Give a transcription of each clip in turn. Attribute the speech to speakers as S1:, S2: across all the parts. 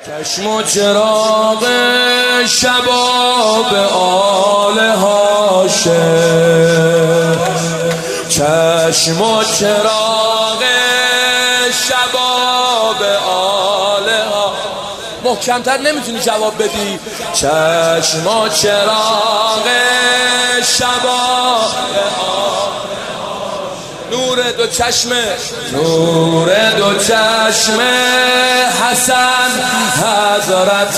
S1: چشم و چراغ شباب آل هاشم، چشم و چراغ شباب آل هاشم. محکمتر نمیتونی جواب بدی. چشم و چراغ شباب نور دو چشمه، نور دو چشمه حسن حضرت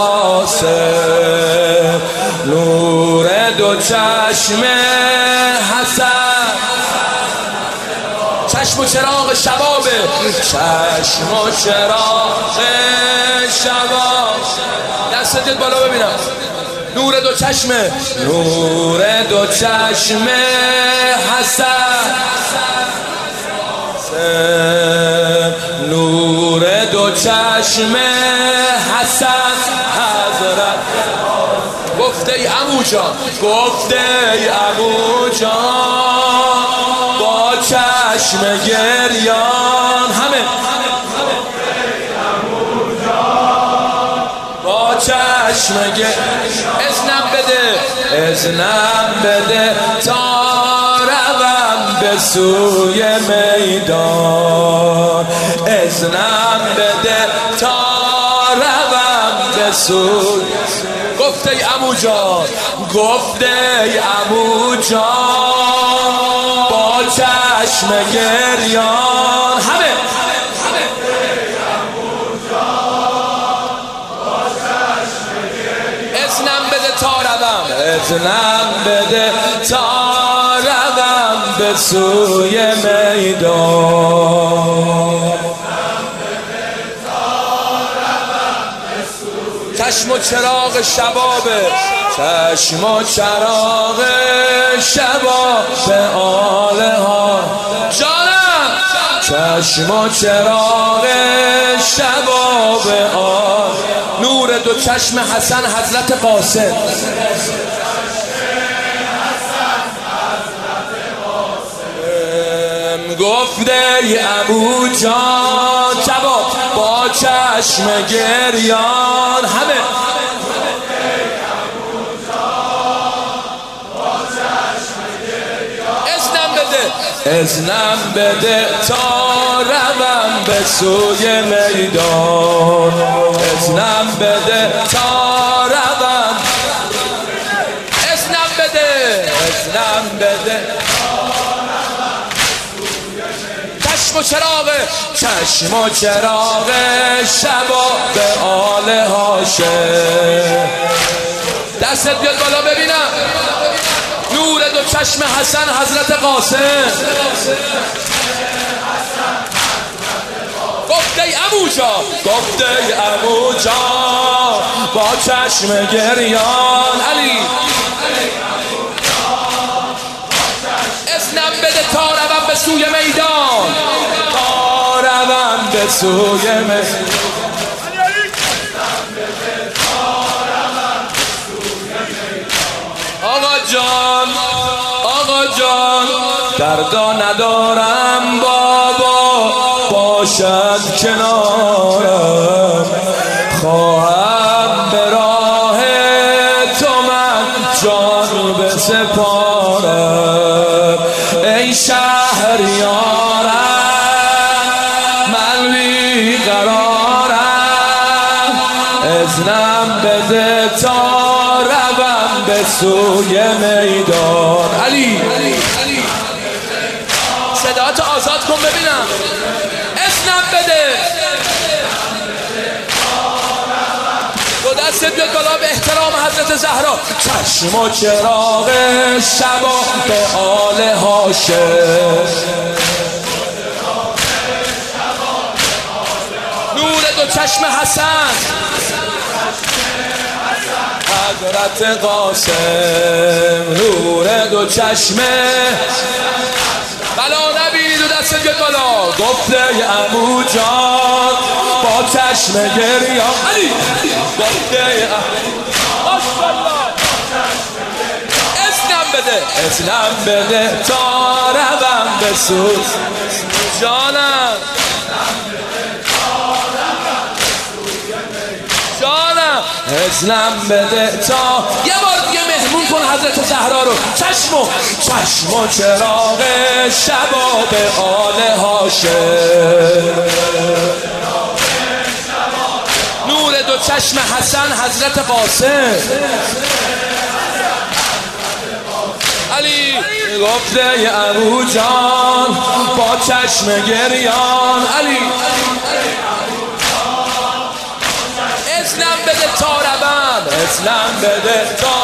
S1: قاسم، نور دو چشمه حسن. چشم و چراغ شبابه، چشم و چراغ شباب. دستت بالا ببینم. نور دو چشمه، نور دو چشمه حسن، نور دو چشمه حسن حضرت. گفته ای عمو جان، گفته ای عمو جان با چشم گریان. همه با چشم گریان. اذنم بده، اذنم بده تا روم به سوی میدان، اذنم بده تا روم به سوی. گفته ای عمو جان، گفته ای عمو جان با چشم گریان. همه اذنم بده تا روم، اذنم بده تا روم به سوی میدان. چشم و چراغ شبابه، چشم و چراغ شباب آل ها جانم. چشم و چراغ شباب آل. نور دو چشم حسن حضرت قاسم، گفته ای ابو جان جواب با چشم گریان. همه اذنم بده، اذنم بده تا روم به سوی میدان، اذنم بده تا روم، اذنم بده، اذنم بده. چشم و چراغ، چشم و چراغ شباب آل هاشم. دستت بیاد بالا ببینم. نور دو چشم حسن حضرت قاسم. گفته ای عمو جان، گفته ای عمو جان با چشم گریان. علی اذنم بده تا روم به سوی میدان، تا روم به سوی میدان. آقا جان، آقا جان دردا ندارم بابا باشد کنارم، خواهم به راه تو من جان بسپارم. ای شهریارم من بی قرارم، اذنم بده تا روم به سوی میدان. علی صدات آزاد کن ببینم. اذنم بده. دو دستت بیاد بالا به احترام حضرت زهرا. چشم و چراغ شباب آل هاشم، نور دو چشم حسن حضرت قاسم، نور دو چشمه. بلا نبینی. دو دست بیاد بالا. گفته ای عمو جان با چشم گریان. علی گفته ای ماشاءالله. اذنم بده، اذنم بده تا روم به سوی جانم. اذنم بده تا یه بار دیگه مهمون کن حضرت زهرا رو. چشم و چراغ شباب آل هاشم، نور دو چشم حسن حضرت قاسم. علی گفته ابو جان با چشم گریان، علی اذنم بده تا روم، اذنم بده تا